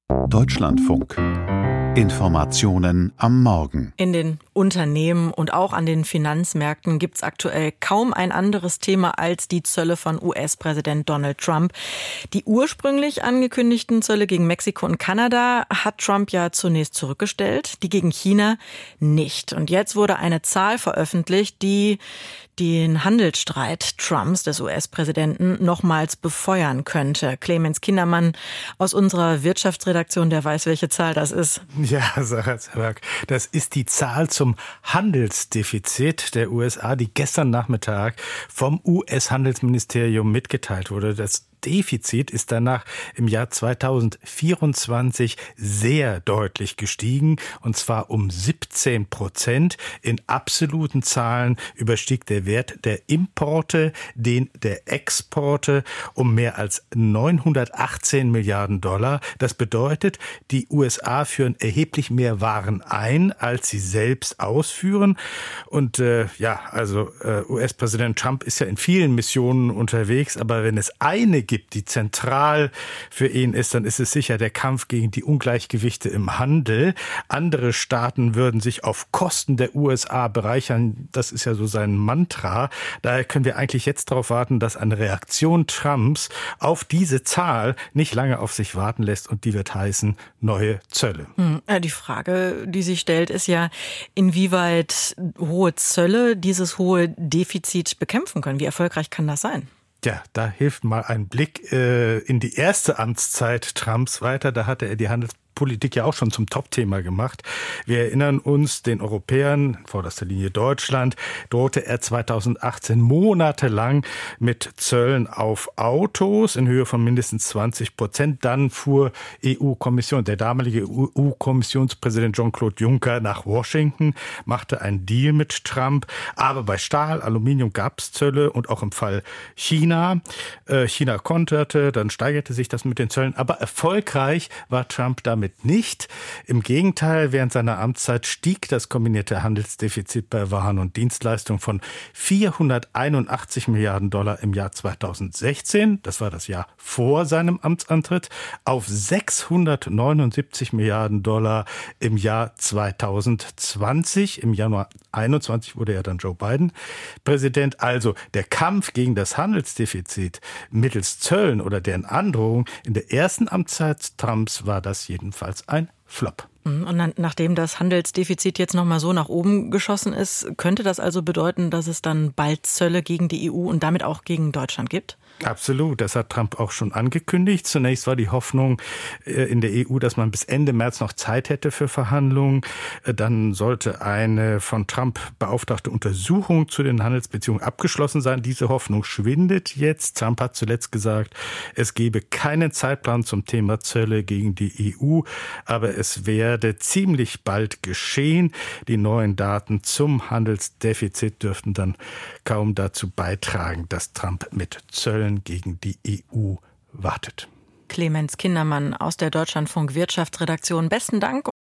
Deutschlandfunk. Informationen am Morgen. In den Unternehmen und auch an den Finanzmärkten gibt es aktuell kaum ein anderes Thema als die Zölle von US-Präsident Donald Trump. Die ursprünglich angekündigten Zölle gegen Mexiko und Kanada hat Trump ja zunächst zurückgestellt, die gegen China nicht. Und jetzt wurde eine Zahl veröffentlicht, die den Handelsstreit Trumps, des US-Präsidenten, nochmals befeuern könnte. Clemens Kindermann aus unserer Wirtschaftsredaktion, der weiß, welche Zahl das ist. Ja, Sarah Zerberg, das ist die Zahl zum Handelsdefizit der USA, die gestern Nachmittag vom US-Handelsministerium mitgeteilt wurde. Das Defizit ist danach im Jahr 2024 sehr deutlich gestiegen, und zwar um 17%. In absoluten Zahlen überstieg der Wert der Importe den der Exporte um mehr als 918 Milliarden $. Das bedeutet, die USA führen erheblich mehr Waren ein, als sie selbst ausführen. Und US-Präsident Trump ist ja in vielen Missionen unterwegs, aber wenn es eine gibt, die zentral für ihn ist, dann ist es sicher der Kampf gegen die Ungleichgewichte im Handel. Andere Staaten würden sich auf Kosten der USA bereichern. Das ist ja so sein Mantra. Daher können wir eigentlich jetzt darauf warten, dass eine Reaktion Trumps auf diese Zahl nicht lange auf sich warten lässt, und die wird heißen neue Zölle. Die Frage, die sich stellt, ist ja, inwieweit hohe Zölle dieses hohe Defizit bekämpfen können. Wie erfolgreich kann das sein? Ja, da hilft mal ein Blick in die erste Amtszeit Trumps weiter. Da hatte er die Handelspolitik ja auch schon zum Topthema gemacht. Wir erinnern uns, den Europäern, in vorderster Linie Deutschland, drohte er 2018 monatelang mit Zöllen auf Autos in Höhe von mindestens 20%. Dann fuhr der damalige EU-Kommissionspräsident Jean-Claude Juncker nach Washington, machte einen Deal mit Trump. Aber bei Stahl, Aluminium gab es Zölle, und auch im Fall China. China konterte, dann steigerte sich das mit den Zöllen. Aber erfolgreich war Trump damit nicht. Im Gegenteil, während seiner Amtszeit stieg das kombinierte Handelsdefizit bei Waren und Dienstleistungen von 481 Milliarden $ im Jahr 2016, das war das Jahr vor seinem Amtsantritt, auf 679 Milliarden $ im Jahr 2020. Im Januar 2021 wurde ja dann Joe Biden Präsident. Also der Kampf gegen das Handelsdefizit mittels Zöllen oder deren Androhung in der ersten Amtszeit Trumps war das jedenfalls ein Flop. Und nachdem das Handelsdefizit jetzt nochmal so nach oben geschossen ist, könnte das also bedeuten, dass es dann bald Zölle gegen die EU und damit auch gegen Deutschland gibt? Absolut, das hat Trump auch schon angekündigt. Zunächst war die Hoffnung in der EU, dass man bis Ende März noch Zeit hätte für Verhandlungen. Dann sollte eine von Trump beauftragte Untersuchung zu den Handelsbeziehungen abgeschlossen sein. Diese Hoffnung schwindet jetzt. Trump hat zuletzt gesagt, es gebe keinen Zeitplan zum Thema Zölle gegen die EU, aber es werde ziemlich bald geschehen. Die neuen Daten zum Handelsdefizit dürften dann kaum dazu beitragen, dass Trump mit Zöllen gegen die EU wartet. Clemens Kindermann aus der Deutschlandfunk Wirtschaftsredaktion. Besten Dank.